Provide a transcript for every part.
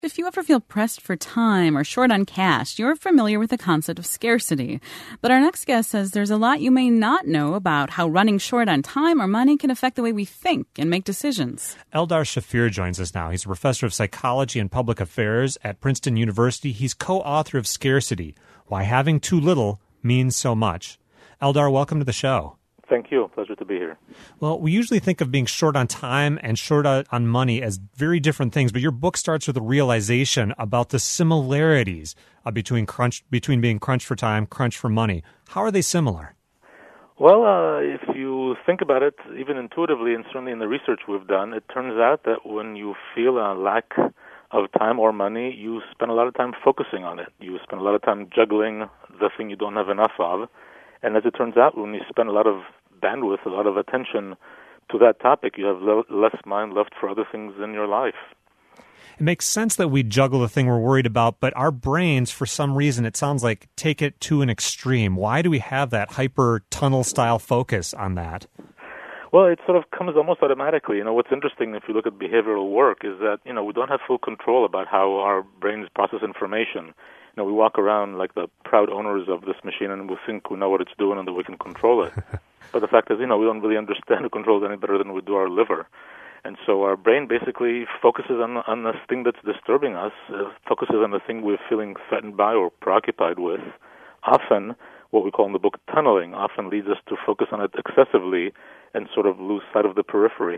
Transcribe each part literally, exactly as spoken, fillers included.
If you ever feel pressed for time or short on cash, you're familiar with the concept of scarcity. But our next guest says there's a lot you may not know about how running short on time or money can affect the way we think and make decisions. Eldar Shafir joins us now. He's a professor of psychology and public affairs at Princeton University. He's co-author of Scarcity, Why Having Too Little Means So Much. Eldar, welcome to the show. Thank you. Pleasure to be here. Well, we usually think of being short on time and short on money as very different things, but your book starts with a realization about the similarities uh, between crunch, between being crunched for time, crunched for money. How are they similar? Well, uh, if you think about it, even intuitively, and certainly in the research we've done, it turns out that when you feel a lack of time or money, you spend a lot of time focusing on it. You spend a lot of time juggling the thing you don't have enough of. And as it turns out, when you spend a lot of bandwidth, a lot of attention to that topic, you have le- less mind left for other things in your life. It makes sense that we juggle the thing we're worried about, but our brains, for some reason, it sounds like, take it to an extreme. Why do we have that hyper tunnel-style focus on that? Well, it sort of comes almost automatically. You know, what's interesting if you look at behavioral work is that, you know, we don't have full control about how our brains process information. You know, we walk around like the proud owners of this machine and we think we know what it's doing and that we can control it. But the fact is, you know, we don't really understand or control it any better than we do our liver. And so our brain basically focuses on on this thing that's disturbing us, uh, focuses on the thing we're feeling threatened by or preoccupied with. Often, what we call in the book tunneling, often leads us to focus on it excessively and sort of lose sight of the periphery.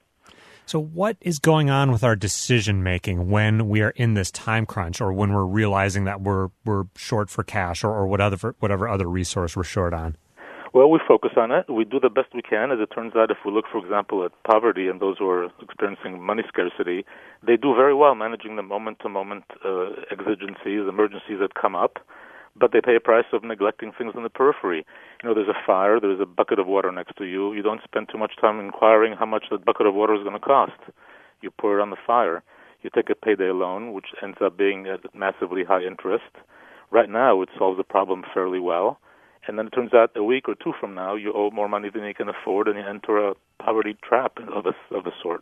So what is going on with our decision-making when we are in this time crunch or when we're realizing that we're we're short for cash or, or whatever, whatever other resource we're short on? Well, we focus on it. We do the best we can. As it turns out, if we look, for example, at poverty and those who are experiencing money scarcity, they do very well managing the moment-to-moment uh, exigencies, emergencies that come up, but they pay a price of neglecting things in the periphery. You know, there's a fire, there's a bucket of water next to you. You don't spend too much time inquiring how much that bucket of water is going to cost. You pour it on the fire. You take a payday loan, which ends up being at massively high interest. Right now, it solves the problem fairly well. And then it turns out a week or two from now, you owe more money than you can afford, and you enter a poverty trap of a, of a sort.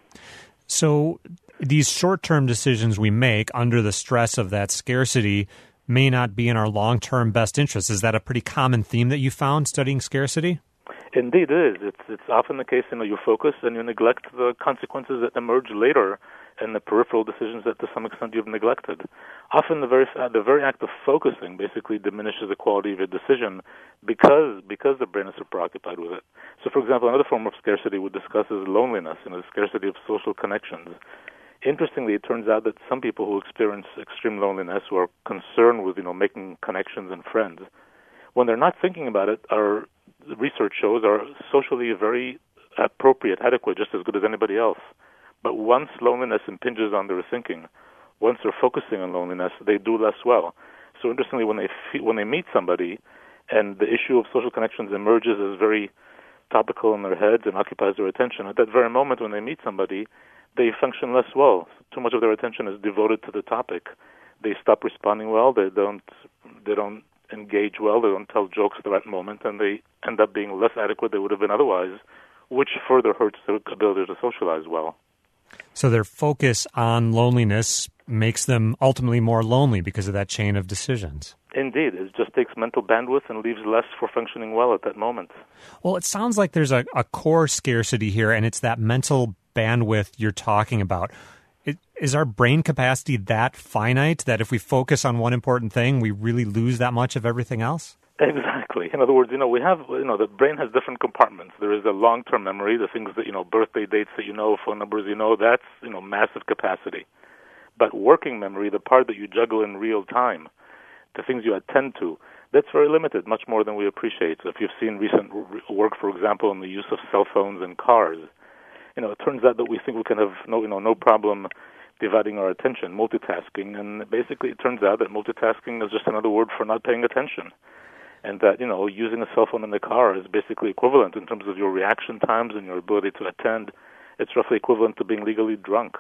So these short-term decisions we make under the stress of that scarcity may not be in our long-term best interest. Is that a pretty common theme that you found studying scarcity? Indeed, it is. It's, it's often the case, you know, you focus and you neglect the consequences that emerge later and the peripheral decisions that to some extent you've neglected. Often the very uh, the very act of focusing basically diminishes the quality of your decision because because the brain is so preoccupied with it. So, for example, another form of scarcity we discuss is loneliness, you know, the scarcity of social connections. Interestingly, it turns out that some people who experience extreme loneliness, who are concerned with, you know, making connections and friends, when they're not thinking about it, our research shows are socially very appropriate, adequate, just as good as anybody else. But once loneliness impinges on their thinking, once they're focusing on loneliness, they do less well. So interestingly, when they fe- when they meet somebody and the issue of social connections emerges as very topical in their heads and occupies their attention, at that very moment when they meet somebody, they function less well. Too much of their attention is devoted to the topic. They stop responding well. They don't they don't engage well. They don't tell jokes at the right moment, and they end up being less adequate than they would have been otherwise, which further hurts their ability to socialize well. So their focus on loneliness makes them ultimately more lonely because of that chain of decisions. Indeed. It just takes mental bandwidth and leaves less for functioning well at that moment. Well, it sounds like there's a, a core scarcity here, and it's that mental bandwidth you're talking about. It, is our brain capacity that finite that if we focus on one important thing, we really lose that much of everything else? Exactly. In other words, you know, we have, you know, the brain has different compartments. There is a long-term memory, the things that, you know, birthday dates that you know, phone numbers you know, that's, you know, massive capacity. But working memory, the part that you juggle in real time, the things you attend to, that's very limited, much more than we appreciate. So if you've seen recent work, for example, on the use of cell phones in cars, you know, it turns out that we think we can have no, you know, no problem dividing our attention, multitasking, and basically it turns out that multitasking is just another word for not paying attention. And that, you know, using a cell phone in the car is basically equivalent in terms of your reaction times and your ability to attend. It's roughly equivalent to being legally drunk.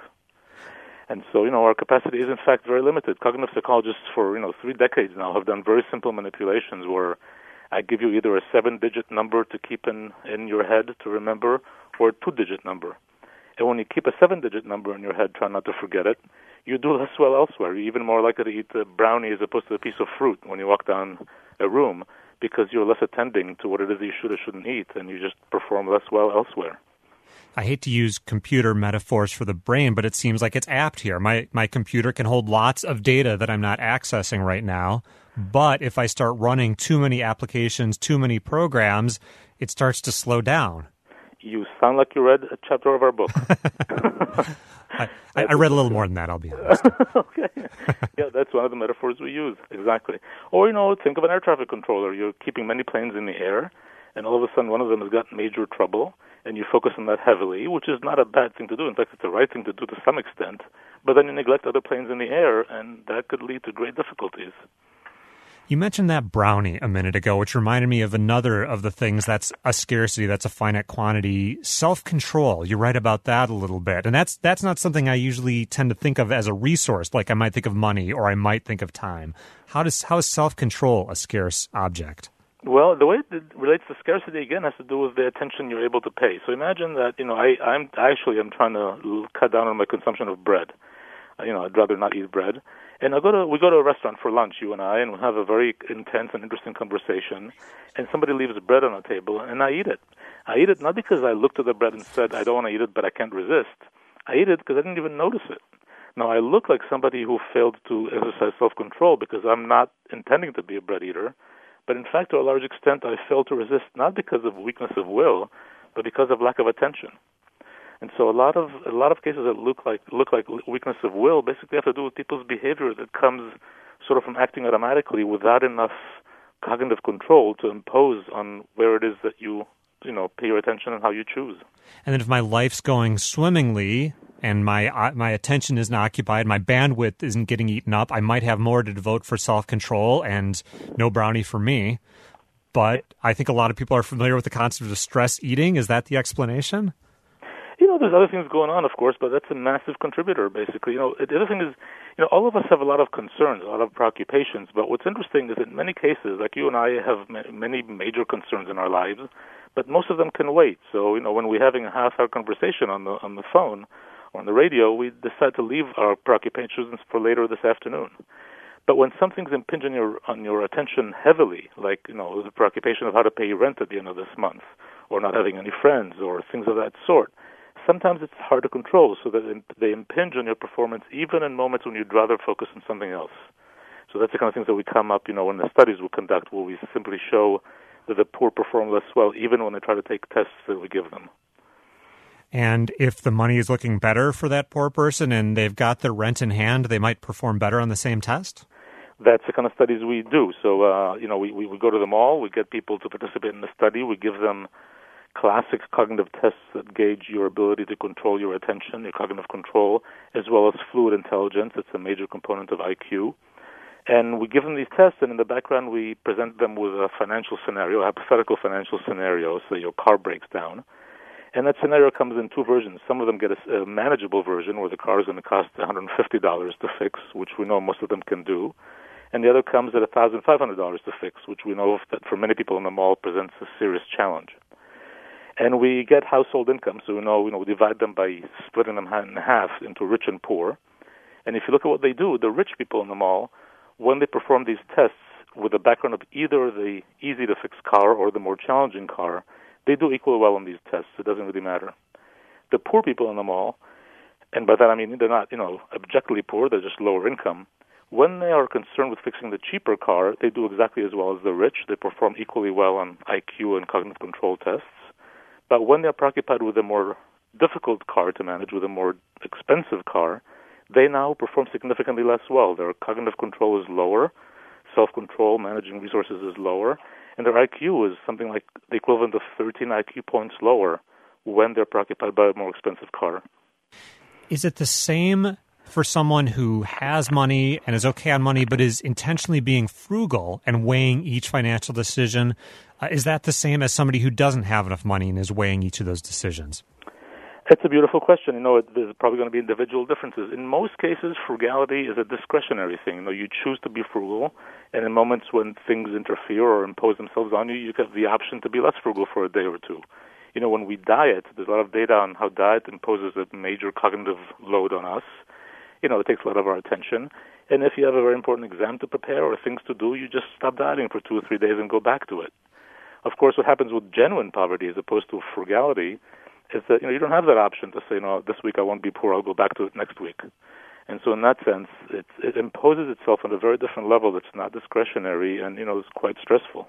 And so, you know, our capacity is in fact very limited. Cognitive psychologists for, you know, three decades now have done very simple manipulations where I give you either a seven-digit number to keep in, in your head to remember or a two-digit number. And when you keep a seven-digit number in your head, try not to forget it. you do less well elsewhere. You're even more likely to eat a brownie as opposed to a piece of fruit when you walk down a room because you're less attending to what it is you should or shouldn't eat, and you just perform less well elsewhere. I hate to use computer metaphors for the brain, but it seems like it's apt here. My my computer can hold lots of data that I'm not accessing right now, but if I start running too many applications, too many programs, it starts to slow down. You sound like you read a chapter of our book. I, I read a little more than that, I'll be honest. Okay. Yeah, that's one of the metaphors we use, exactly. Or, you know, think of an air traffic controller. You're keeping many planes in the air, and all of a sudden one of them has got major trouble, and you focus on that heavily, which is not a bad thing to do. In fact, it's the right thing to do to some extent. But then you neglect other planes in the air, and that could lead to great difficulties. You mentioned that brownie a minute ago, which reminded me of another of the things that's a scarcity, that's a finite quantity, self-control. You write about that a little bit. And that's that's not something I usually tend to think of as a resource, like I might think of money or I might think of time. How does how is self-control a scarce object? Well, the way it relates to scarcity, again, has to do with the attention you're able to pay. So imagine that, you know, I, I'm actually I'm trying to cut down on my consumption of bread. You know, I'd rather not eat bread. And I go to we go to a restaurant for lunch, you and I, and we have a very intense and interesting conversation. And somebody leaves bread on the table, and I eat it. I eat it not because I looked at the bread and said, I don't want to eat it, but I can't resist. I eat it because I didn't even notice it. Now, I look like somebody who failed to exercise self-control because I'm not intending to be a bread eater. But in fact, to a large extent, I failed to resist not because of weakness of will, but because of lack of attention. And so a lot of a lot of cases that look like look like weakness of will basically have to do with people's behavior that comes sort of from acting automatically without enough cognitive control to impose on where it is that you you know pay your attention and how you choose. And then if my life's going swimmingly and my uh, my attention isn't occupied, my bandwidth isn't getting eaten up, I might have more to devote for self-control and no brownie for me. But I think a lot of people are familiar with the concept of stress eating. Is that the explanation? You know, there's other things going on, of course, but that's a massive contributor, basically. You know, the other thing is, you know, all of us have a lot of concerns, a lot of preoccupations, but what's interesting is in many cases, like you and I have many major concerns in our lives, but most of them can wait. So, you know, when we're having a half-hour conversation on the on the phone or on the radio, we decide to leave our preoccupations for later this afternoon. But when something's impinging your, on your attention heavily, like, you know, the preoccupation of how to pay rent at the end of this month, or not having any friends, or things of that sort, sometimes it's hard to control, so that they impinge on your performance even in moments when you'd rather focus on something else. So that's the kind of things that we come up, you know, in the studies we conduct, where we simply show that the poor perform less well even when they try to take tests that we give them. And if the money is looking better for that poor person and they've got their rent in hand, they might perform better on the same test? That's the kind of studies we do. So, uh, you know, we, we, we go to the mall, we get people to participate in the study, we give them classic cognitive tests that gauge your ability to control your attention, your cognitive control, as well as fluid intelligence. It's a major component of I Q. And we give them these tests, and in the background we present them with a financial scenario, a hypothetical financial scenario, so your car breaks down. And that scenario comes in two versions. Some of them get a, a manageable version where the car is going to cost one hundred fifty dollars to fix, which we know most of them can do. And the other comes at one thousand five hundred dollars to fix, which we know that for many people in the mall presents a serious challenge. And we get household income, so we know, you know, we divide them by splitting them in half into rich and poor. And if you look at what they do, the rich people in the mall, when they perform these tests with the background of either the easy-to-fix car or the more challenging car, they do equally well on these tests. It doesn't really matter. The poor people in the mall, and by that I mean they're not, you know, objectively poor, they're just lower income. When they are concerned with fixing the cheaper car, they do exactly as well as the rich. They perform equally well on I Q and cognitive control tests. But when they're preoccupied with a more difficult car to manage, with a more expensive car, they now perform significantly less well. Their cognitive control is lower, self-control, managing resources is lower, and their I Q is something like the equivalent of thirteen I Q points lower when they're preoccupied by a more expensive car. Is it the same for someone who has money and is okay on money but is intentionally being frugal and weighing each financial decision? Uh, is that the same as somebody who doesn't have enough money and is weighing each of those decisions? It's a beautiful question. You know, it, there's probably going to be individual differences. In most cases, frugality is a discretionary thing. You know, you choose to be frugal, and in moments when things interfere or impose themselves on you, you have the option to be less frugal for a day or two. You know, when we diet, there's a lot of data on how diet imposes a major cognitive load on us. you know, it takes a lot of our attention. And if you have a very important exam to prepare or things to do, you just stop dieting for two or three days and go back to it. Of course, what happens with genuine poverty as opposed to frugality is that, you know, you don't have that option to say, no, this week I won't be poor, I'll go back to it next week. And so in that sense, it, it imposes itself on a very different level that's not discretionary and, you know, is quite stressful.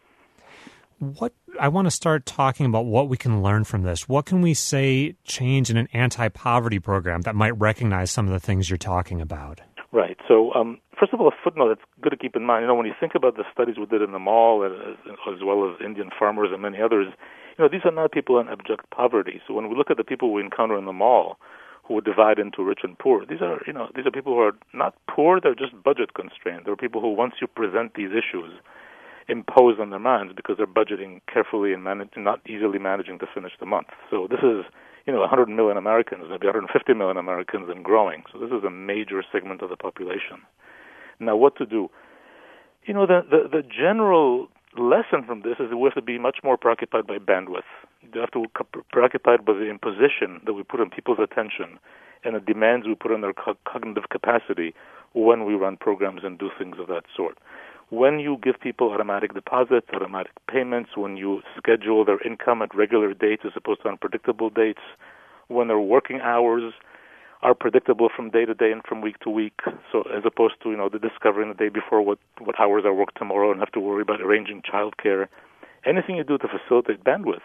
What I want to start talking about what we can learn from this. What can we say change in an anti-poverty program that might recognize some of the things you're talking about? Right. So, um, first of all, a footnote that's good to keep in mind. You know, when you think about the studies we did in the mall, as, as well as Indian farmers and many others, you know, these are not people in abject poverty. So when we look at the people we encounter in the mall, who would divide into rich and poor, these are, you know, these are people who are not poor; they're just budget constrained. They're people who, once you present these issues, impose on their minds because they're budgeting carefully and manage, not easily managing to finish the month. So this is, you know, one hundred million Americans, maybe one hundred fifty million Americans and growing. So this is a major segment of the population. Now, what to do? You know, the, the, the general lesson from this is that we have to be much more preoccupied by bandwidth. You have to be preoccupied by the imposition that we put on people's attention and the demands we put on their co- cognitive capacity when we run programs and do things of that sort. When you give people automatic deposits, automatic payments, when you schedule their income at regular dates as opposed to unpredictable dates, when their working hours are predictable from day to day and from week to week, so as opposed to, you know, the discovering the day before what, what hours I work tomorrow and have to worry about arranging childcare. Anything you do to facilitate bandwidth,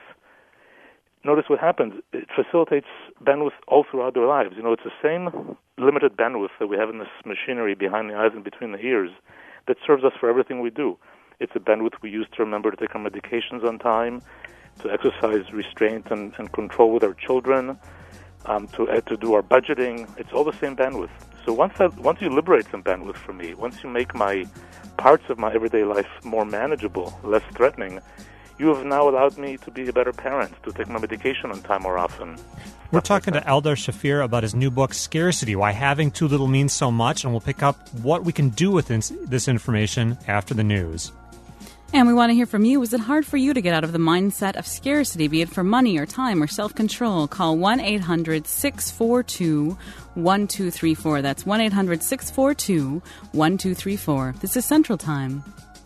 notice what happens. It facilitates bandwidth all throughout their lives. You know, it's the same limited bandwidth that we have in this machinery behind the eyes and between the ears that serves us for everything we do. It's a bandwidth we use to remember to take our medications on time, to exercise restraint and, and control with our children, um, to uh, to do our budgeting. It's all the same bandwidth. So once I, once you liberate some bandwidth from me, once you make my parts of my everyday life more manageable, less threatening, you have now allowed me to be a better parent, to take my medication on time more often. We're talking to Eldar Shafir about his new book, Scarcity, Why Having Too Little Means So Much, and we'll pick up what we can do with this information after the news. And we want to hear from you. Is it hard for you to get out of the mindset of scarcity, be it for money or time or self-control? Call one eight hundred six four two one two three four. That's one eight hundred six four two one two three four. This is Central Time.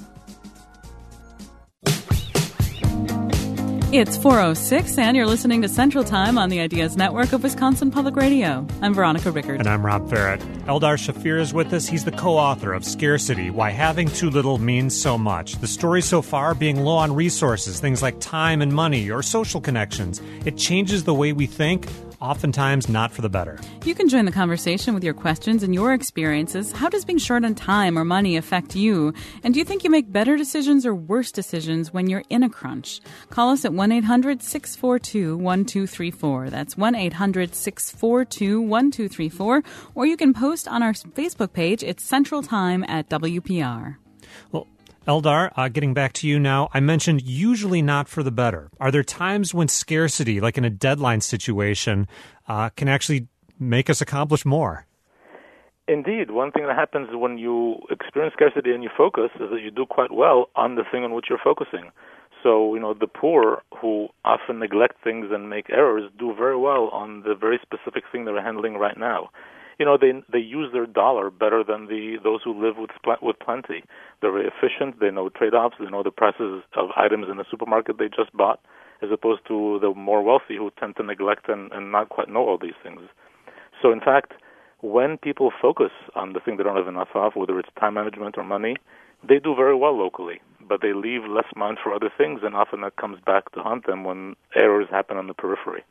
It's four oh six, and you're listening to Central Time on the Ideas Network of Wisconsin Public Radio. I'm Veronica Rickard. And I'm Rob Farrett. Eldar Shafir is with us. He's the co-author of Scarcity, Why Having Too Little Means So Much. The story so far being low on resources, things like time and money or social connections. It changes the way we think, oftentimes not for the better. You can join the conversation with your questions and your experiences. How does being short on time or money affect you? And do you think you make better decisions or worse decisions when you're in a crunch? Call us at one eight hundred six four two one two three four. That's one eight hundred six four two one two three four. Or you can post on our Facebook page. It's Central Time at W P R. Well, Eldar, uh, getting back to you now, I mentioned usually not for the better. Are there times when scarcity, like in a deadline situation, uh, can actually make us accomplish more? Indeed. One thing that happens when you experience scarcity and you focus is that you do quite well on the thing on which you're focusing. So, you know, the poor who often neglect things and make errors do very well on the very specific thing they're handling right now. You know, they they use their dollar better than the those who live with with plenty. They're very efficient. They know trade-offs. They know the prices of items in the supermarket they just bought, as opposed to the more wealthy who tend to neglect and, and not quite know all these things. So, in fact, when people focus on the thing they don't have enough of, whether it's time management or money, they do very well locally, but they leave less mind for other things, and often that comes back to haunt them when errors happen on the periphery.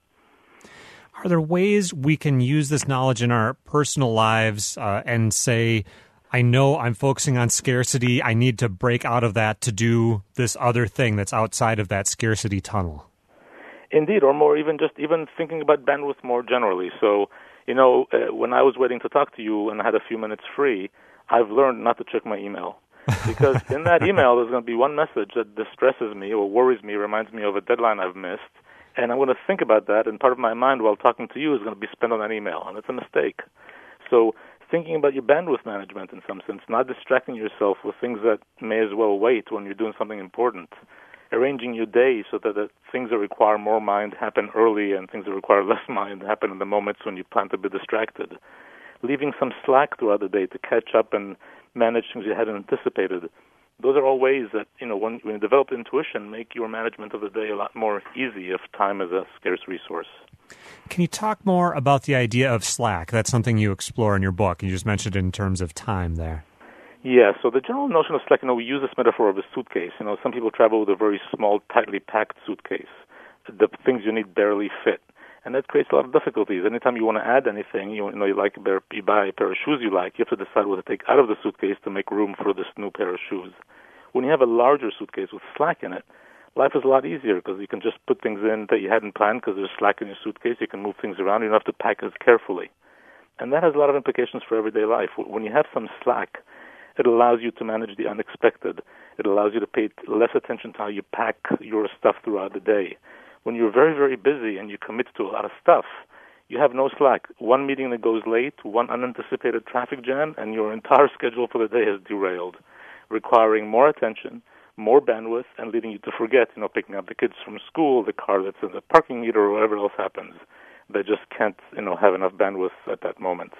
Are there ways we can use this knowledge in our personal lives uh, and say, I know I'm focusing on scarcity, I need to break out of that to do this other thing that's outside of that scarcity tunnel? Indeed, or more even just even thinking about bandwidth more generally. So, you know, uh, when I was waiting to talk to you and I had a few minutes free, I've learned not to check my email. Because in that email, there's going to be one message that distresses me or worries me, reminds me of a deadline I've missed, and I'm going to think about that, and part of my mind while talking to you is going to be spent on that email, and it's a mistake. So thinking about your bandwidth management in some sense, not distracting yourself with things that may as well wait when you're doing something important, arranging your day so that the things that require more mind happen early and things that require less mind happen in the moments when you plan to be distracted. leaving some slack throughout the day to catch up and manage things you hadn't anticipated. Those are all ways that, you know, when, when you develop intuition, make your management of the day a lot more easy if time is a scarce resource. Can you talk more about the idea of slack? That's something you explore in your book. You just mentioned it in terms of time there. Yeah, so the general notion of slack, you know, we use this metaphor of a suitcase. You know, some people travel with a very small, tightly packed suitcase. The things you need barely fit. And that creates a lot of difficulties. Anytime you want to add anything, you know, you like you buy a pair of shoes you like, you have to decide what to take out of the suitcase to make room for this new pair of shoes. When you have a larger suitcase with slack in it, life is a lot easier because you can just put things in that you hadn't planned because there's slack in your suitcase. You can move things around. You don't have to pack as carefully. And that has a lot of implications for everyday life. When you have some slack, it allows you to manage the unexpected. It allows you to pay less attention to how you pack your stuff throughout the day. When you're very, very busy and you commit to a lot of stuff, you have no slack. One meeting that goes late, one unanticipated traffic jam, and your entire schedule for the day is derailed, requiring more attention, more bandwidth, and leading you to forget, you know, picking up the kids from school, the car that's in the parking meter, or whatever else happens. They just can't, you know, have enough bandwidth at that moment.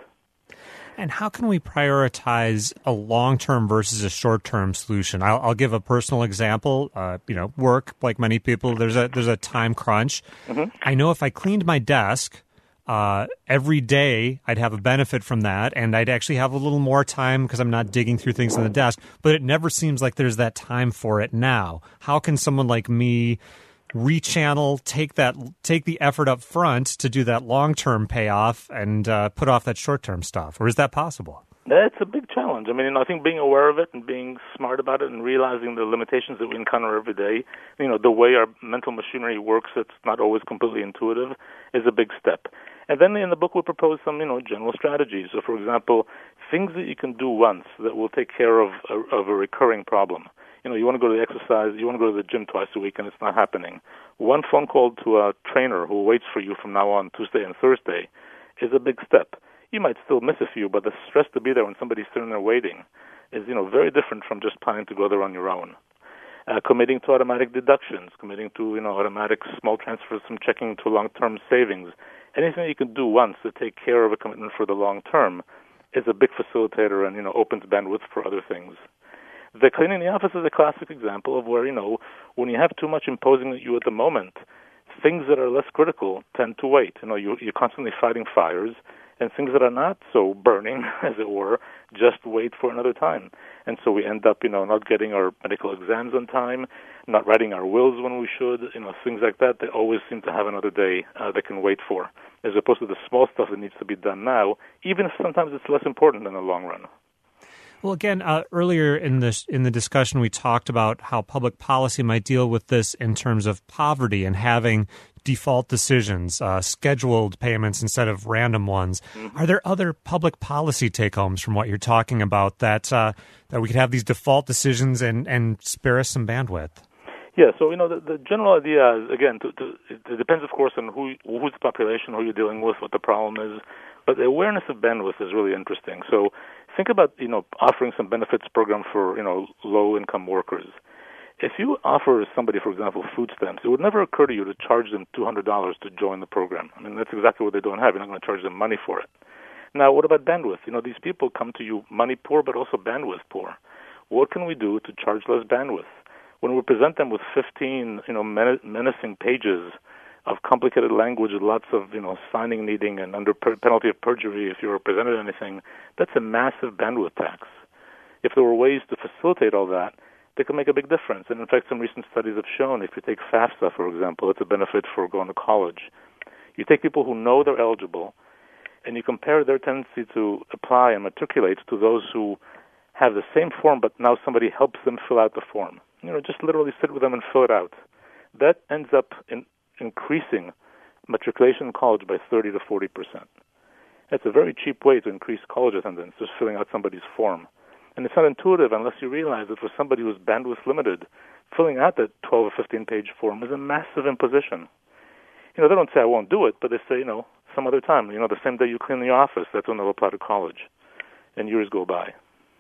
And how can we prioritize a long-term versus a short-term solution? I'll, I'll give a personal example. Uh, you know, work, like many people, there's a there's a time crunch. Mm-hmm. I know if I cleaned my desk uh, every day, I'd have a benefit from that, and I'd actually have a little more time because I'm not digging through things on the desk. But it never seems like there's that time for it now. How can someone like me rechannel, take that, take the effort up front to do that long-term payoff and uh, put off that short-term stuff? Or is that possible? That's a big challenge. I mean, you know, I think being aware of it and being smart about it and realizing the limitations that we encounter every day, you know, the way our mental machinery works, it's not always completely intuitive, is a big step. And then in the book we propose some, you know, general strategies. So, for example, things that you can do once that will take care of a, of a recurring problem. You know, you want to go to the exercise, you want to go to the gym twice a week, and it's not happening. One phone call to a trainer who waits for you from now on, Tuesday and Thursday, is a big step. You might still miss a few, but the stress to be there when somebody's sitting there waiting is, you know, very different from just planning to go there on your own. Uh, committing to automatic deductions, committing to, you know, automatic small transfers from checking to long-term savings. Anything you can do once to take care of a commitment for the long term is a big facilitator and, you know, opens bandwidth for other things. The cleaning the office is a classic example of where, you know, when you have too much imposing at you at the moment, things that are less critical tend to wait. You know, you, you're constantly fighting fires, and things that are not so burning, as it were, just wait for another time. And so we end up, you know, not getting our medical exams on time, not writing our wills when we should, you know, things like that. They always seem to have another day uh, they can wait for, as opposed to the small stuff that needs to be done now, even if sometimes it's less important in the long run. Well, again, uh, earlier in this in the discussion, we talked about how public policy might deal with this in terms of poverty and having default decisions, uh, scheduled payments instead of random ones. Mm-hmm. Are there other public policy take-homes from what you're talking about that uh, that we could have these default decisions and, and spare us some bandwidth? Yeah, so, you know, the, the general idea is, again, to, to, it depends, of course, on who who's the population, who you're dealing with, what the problem is. But the awareness of bandwidth is really interesting. So think about, you know, offering some benefits program for, you know, low-income workers. If you offer somebody, for example, food stamps, it would never occur to you to charge them two hundred dollars to join the program. I mean, that's exactly what they don't have. You're not going to charge them money for it. Now, what about bandwidth? You know, these people come to you money poor, but also bandwidth poor. What can we do to charge less bandwidth? When we present them with fifteen, you know, menacing pages of complicated language with lots of, you know, signing needing and under per- penalty of perjury if you're presented anything, that's a massive bandwidth tax. If there were ways to facilitate all that, they can make a big difference. And in fact, some recent studies have shown if you take FAFSA, for example, it's a benefit for going to college. You take people who know they're eligible, and you compare their tendency to apply and matriculate to those who have the same form, but now somebody helps them fill out the form. You know, just literally sit with them and fill it out. That ends up in increasing matriculation in college by thirty to forty percent. That's a very cheap way to increase college attendance, just filling out somebody's form. And it's not intuitive unless you realize that for somebody who's bandwidth limited, filling out that twelve or fifteen-page form is a massive imposition. You know, they don't say, I won't do it, but they say, you know, some other time. You know, the same day you clean the office, that's when they'll apply to college. And years go by.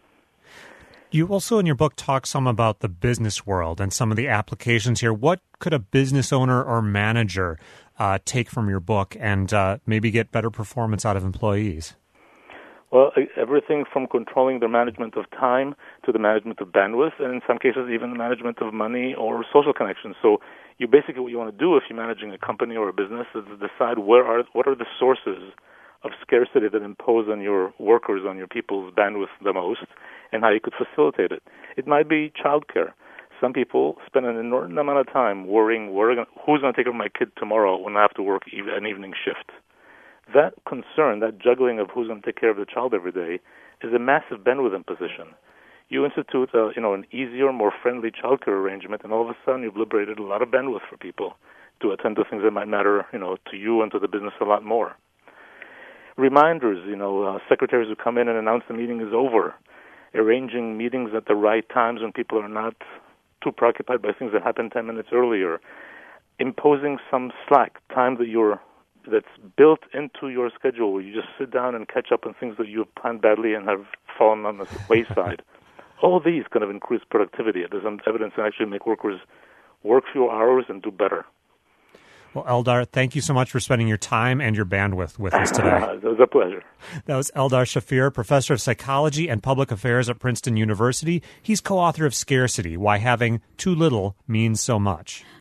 You also, in your book, talk some about the business world and some of the applications here. What could a business owner or manager uh, take from your book and uh, maybe get better performance out of employees? Well, everything from controlling the management of time to the management of bandwidth, and in some cases even the management of money or social connections. So you basically, what you want to do if you're managing a company or a business is decide where are what are the sources of scarcity that impose on your workers, on your people's bandwidth the most, and how you could facilitate it. It might be childcare. Some people spend an inordinate amount of time worrying where, who's going to take care of my kid tomorrow when I have to work an evening shift. That concern, that juggling of who's going to take care of the child every day, is a massive bandwidth imposition. You institute, uh, you know, an easier, more friendly childcare arrangement, and all of a sudden you've liberated a lot of bandwidth for people to attend to things that might matter, you know, to you and to the business a lot more. Reminders, you know, uh, secretaries who come in and announce the meeting is over, arranging meetings at the right times when people are not too preoccupied by things that happened ten minutes earlier, imposing some slack, time that you're that's built into your schedule where you just sit down and catch up on things that you've planned badly and have fallen on the wayside. All these kind of increase productivity. There's some evidence to actually make workers work fewer hours and do better. Well, Eldar, thank you so much for spending your time and your bandwidth with us today. It was a pleasure. That was Eldar Shafir, professor of psychology and public affairs at Princeton University. He's co-author of Scarcity, Why Having Too Little Means So Much.